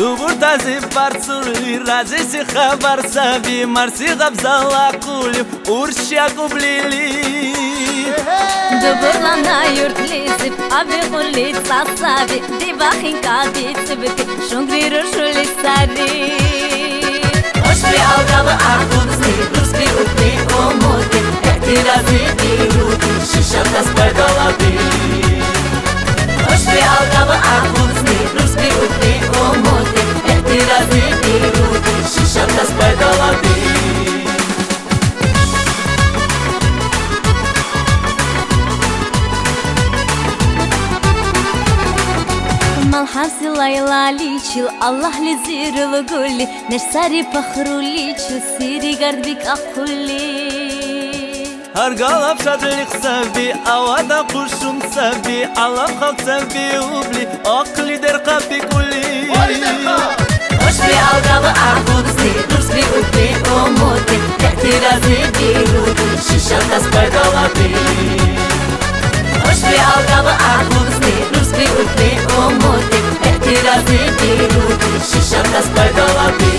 Дубуртази парцули, разиси хабар саби, марси габзала кулим, уршя кублили. Duburlana yurtlizip, abi kullit sasabi, dibakhin kadit sibiti, shungri rushuli sari. Oshvi algava arkuzni, ruski utni omote, ehtirazi biruti, shishatas pedalati. Oshvi algava arkuzni, ruski utni omote, ehtirazi biruti, shishatas pedalati. Малхамси лайла личил, Аллах ли зирл гули, нерсари пахру личил, сири гардбик акулли. Hargalap şadlik sabi, avada kuşum sabi, alam halk sabi ubli, akli der kabi kulli. Oshvi algava arkuzni, ruski utni omote, ehtirazi biruti, shishatas pedalati. Oshvi algava arkuzni, ruski utni omote, ehtirazi biruti, shishatas pedalati.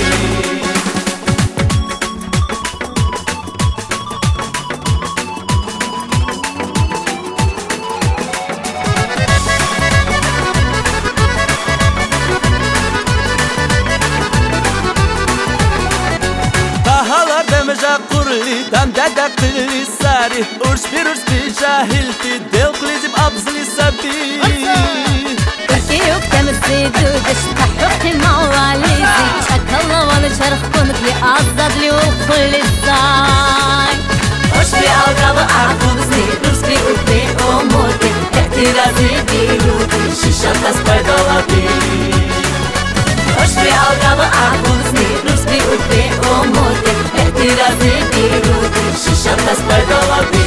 Tahalar demeja kurli, dam dada kli sari, ursh jahilti, del klizim abzli sabi. Yok temizli dudiş, tahukti mawalizi, çakalla vanı çarık konukli, azdadli ulkulli say. Oshvi algava arkuzni, ruski utni omote, ehtirazi biruti, shishatas pedalati. Oshvi algava arkuzni, ruski utni omote, ehtirazi biruti, shishatas pedalati.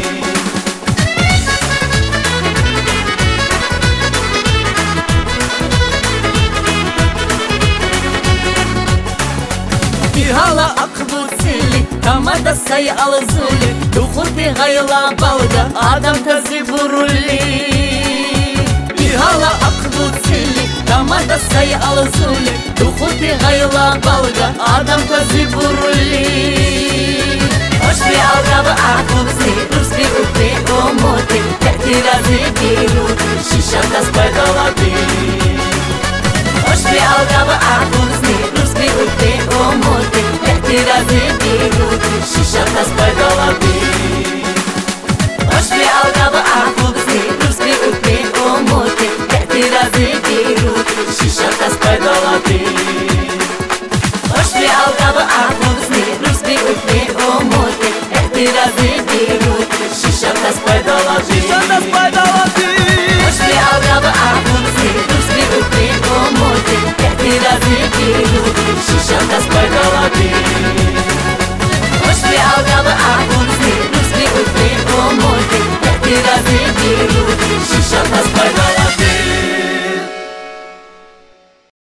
Hala akbu sili, tamada say alzuli, dukhulti gayla balga, adam tazi buruli. Hala akbu sili, tamada say alzuli, dukhulti gayla balga, adam tazi buruli. Oshvi algava arkuzni, ruski utni omote, ehtirazi biruti, shishatas pedalati. Oshvi algava arkuzni, ruski utni omote, ehtirazi biruti, shishatas pedalati. Oshvi algava arkuzni, ruski utni omote, ehtirazi biruti, shishatas pedalati. Oshvi algava arkuzni, ruski utni omote, ehtirazi biruti, shishatas pedalati.